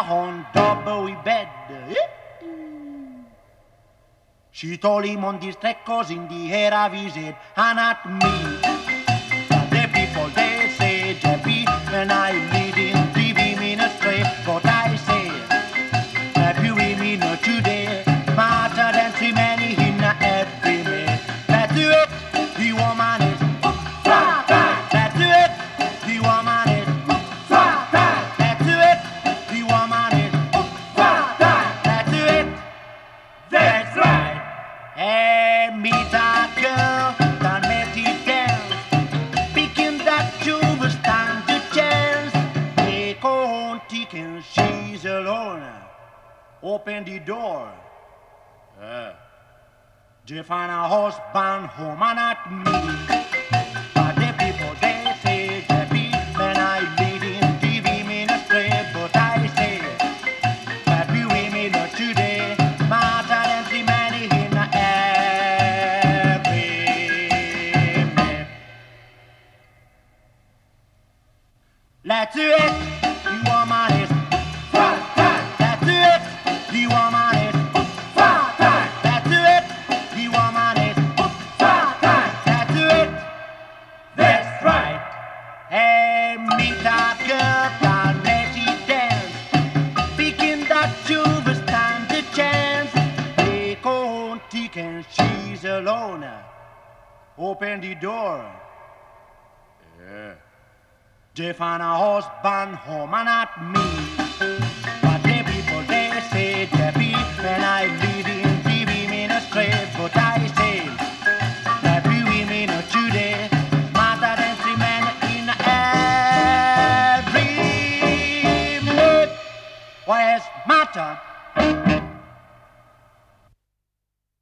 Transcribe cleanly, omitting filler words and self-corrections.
on double bed. She told him on these cause in the air I visit, and not me. But the people they say, Jeppy, and I lead in TV ministry, but I say, happy women today, smarter than three many in every day. That's it, the woman is swat. That's it, the woman is swat. That's it, the woman is swat. That's it, that's right. Hey, meet a girl, that met it dance, picking that you will stand the chance. Take her own ticket, she's alone. Open the door. They find a husband home and not me. But the people they say, Jeppy, and I lead in TV ministry, but I say, happy women today, smarter than the many in every minute. Let's do it, the woman is swat. Let's do it, the woman is swat. Let's do it, the woman is swat. Let's do it, that's right. Hey, meet that girl and let it dance, picking that you will stand the chance. Take her own ticket, she's alone. Open the door. They find a husband home and not me.